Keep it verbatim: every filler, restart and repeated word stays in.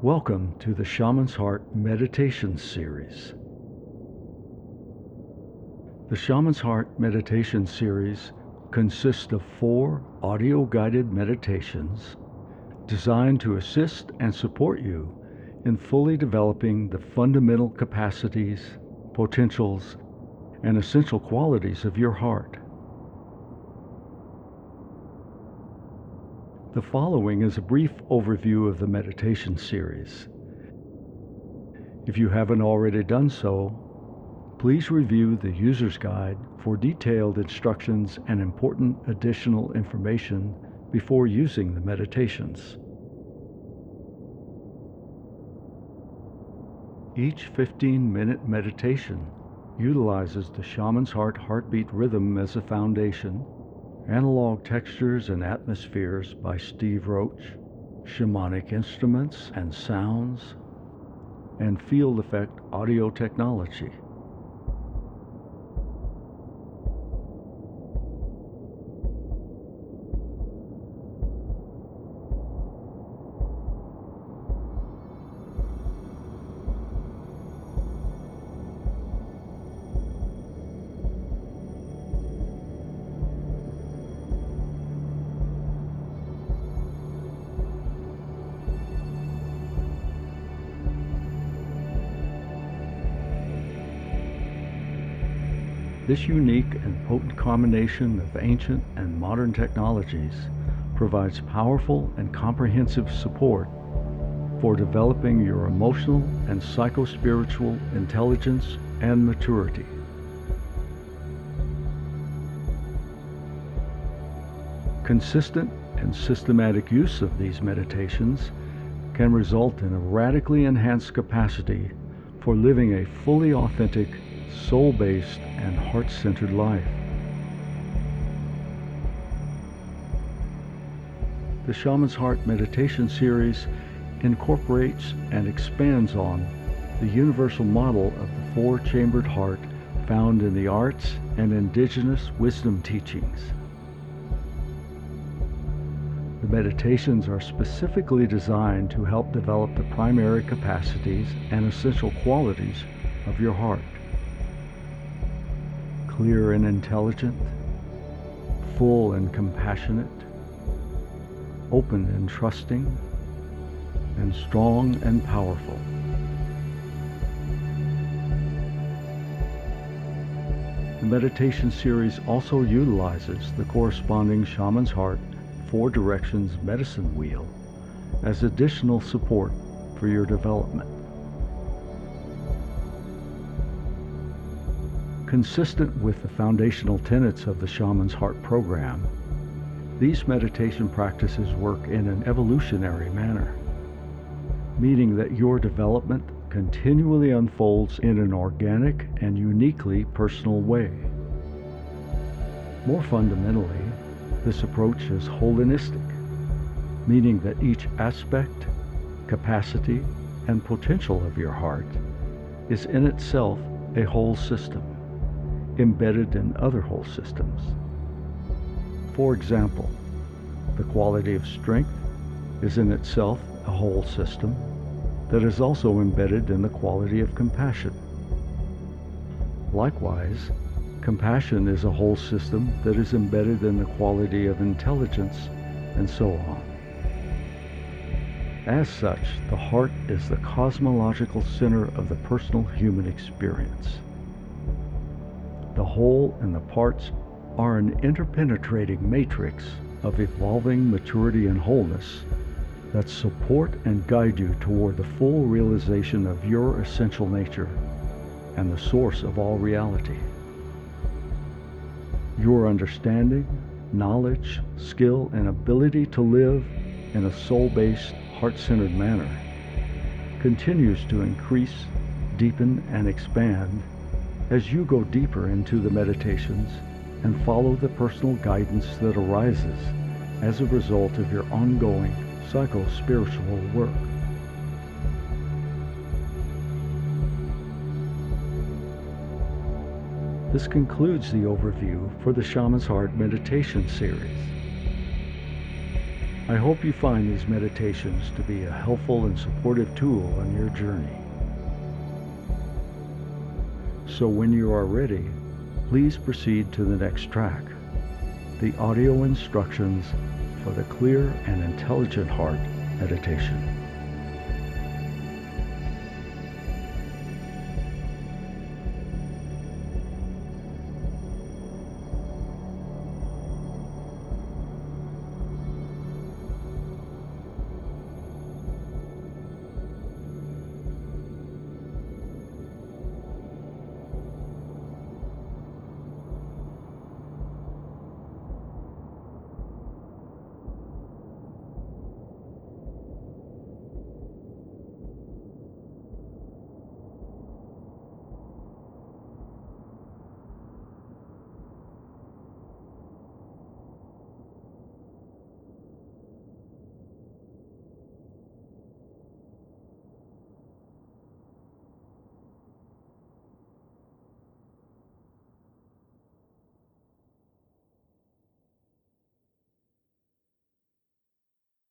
Welcome to the Shaman's Heart Meditation Series. The Shaman's Heart Meditation Series consists of four audio-guided meditations designed to assist and support you in fully developing the fundamental capacities, potentials, and essential qualities of your heart. The following is a brief overview of the meditation series. If you haven't already done so, please review the user's guide for detailed instructions and important additional information before using the meditations. Each fifteen-minute meditation utilizes the Shaman's Heart heartbeat rhythm as a foundation, analog textures and atmospheres by Steve Roach, shamanic instruments and sounds, and field effect audio technology. This unique and potent combination of ancient and modern technologies provides powerful and comprehensive support for developing your emotional and psycho-spiritual intelligence and maturity. Consistent and systematic use of these meditations can result in a radically enhanced capacity for living a fully authentic, soul-based, and heart-centered life. The Shaman's Heart Meditation Series incorporates and expands on the universal model of the four-chambered heart found in the arts and indigenous wisdom teachings. The meditations are specifically designed to help develop the primary capacities and essential qualities of your heart. Clear and intelligent, full and compassionate, open and trusting, and strong and powerful. The meditation series also utilizes the corresponding Shaman's Heart Four Directions medicine wheel as additional support for your development. Consistent with the foundational tenets of the Shaman's Heart program, these meditation practices work in an evolutionary manner, meaning that your development continually unfolds in an organic and uniquely personal way. More fundamentally, this approach is holistic, meaning that each aspect, capacity, and potential of your heart is in itself a whole system, embedded in other whole systems. For example, the quality of strength is in itself a whole system that is also embedded in the quality of compassion. Likewise, compassion is a whole system that is embedded in the quality of intelligence, and so on. As such, the heart is the cosmological center of the personal human experience. The whole and the parts are an interpenetrating matrix of evolving maturity and wholeness that support and guide you toward the full realization of your essential nature and the source of all reality. Your understanding, knowledge, skill, and ability to live in a soul-based, heart-centered manner continues to increase, deepen, and expand as you go deeper into the meditations and follow the personal guidance that arises as a result of your ongoing psycho-spiritual work. This concludes the overview for the Shaman's Heart Meditation Series. I hope you find these meditations to be a helpful and supportive tool on your journey. So when you are ready, please proceed to the next track, the audio instructions for the Clear and Intelligent Heart meditation.